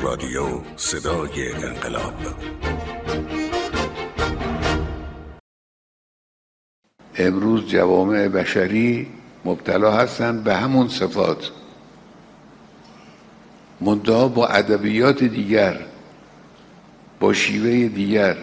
رادیو صدای انقلاب. امروز جوامع بشری مبتلا هستند به همون صفات، منتها با ادبیات دیگر، با شیوه دیگر.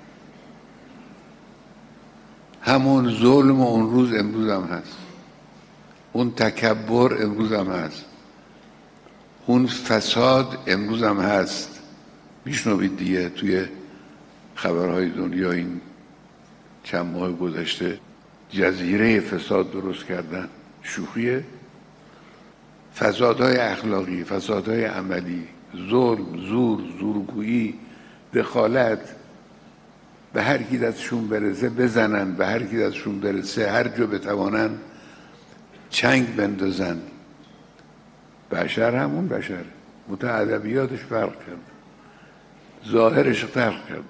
همون ظلم اون روز امروز هم هست، اون تکبر امروز هم هست، اون فساد امروز هم هست. میشنوید دیگه توی خبرهای دنیا این چند ماه گذشته جزیره فساد درست کردن. شوخیه؟ فسادهای اخلاقی، فسادهای عملی، ظلم، زور، زورگویی، دخالت، به هر کی دستشون برسه بزنن، به هر کی دستشون برسه هر جا بتوانن چنگ بندازن. بشر همون بشر، ادبیاتش فرق کرده، ظاهرش فرق کرده.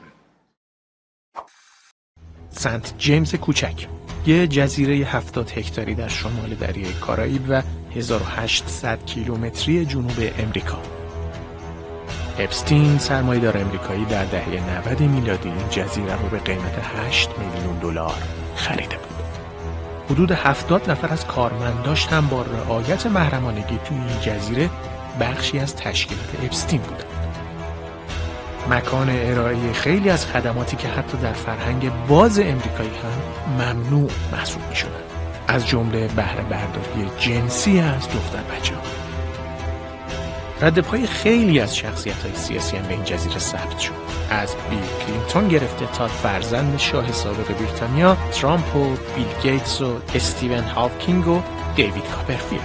سنت جیمز کوچک، یه جزیره 70 هکتاری در شمال دریای کارائیب و 1800 کیلومتری جنوب امریکا. اپستین سرمایه‌دار امریکایی در دهه 90 میلادی این جزیره رو به قیمت 8 میلیون دلار خریده بود. حدود 70 نفر از کارمنداش هم با رعایت محرمانگی توی این جزیره بخشی از تشکیلات اپستین بودند. مکان ارائه خیلی از خدماتی که حتی در فرهنگ باز امریکایی هم ممنوع محسوب می‌شدند، از جمله بهره برداری جنسی از دختر بچه‌ها. رد پای خیلی از شخصیت‌های سیاسی هم به این جزیره ثبت شد، از بیل کلینتون گرفته تا فرزند شاه سابق بریتانیا ترامپ و بیل گیتس و استیون هاوکینگ و دیوید کاپرفیلد.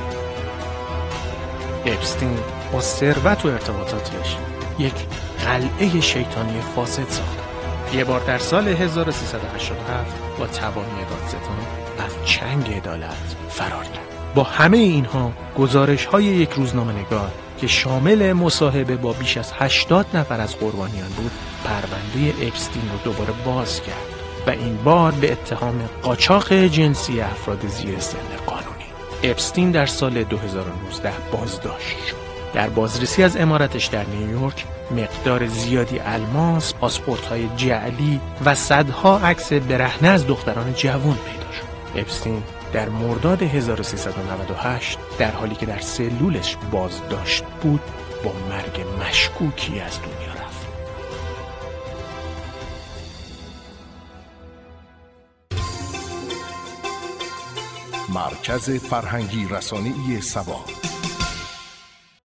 اپستین با ثروت و ارتباطاتش یک قلعه شیطانی فاسد ساخت. یه بار در سال 1387 با توانی دادستان از چنگ عدالت فرار کرد. با همه اینها گزارش‌های یک روزنامه‌نگار که شامل مصاحبه با بیش از 80 نفر از قربانیان بود، پرونده اپستین رو دوباره باز کرد و این بار به اتهام قاچاق جنسی افراد زیر سن قانونی. اپستین در سال 2019 بازداشت شد. در بازرسی از عمارتش در نیویورک مقدار زیادی الماس، پاسپورت‌های جعلی و صدها عکس برهنه از دختران جوان پیدا شد. اپستین در مرداد 1398 در حالی که در سلولش بازداشت بود با مرگ مشکوکی از دنیا رفت. مرکز فرهنگی رسانه‌ای سبا.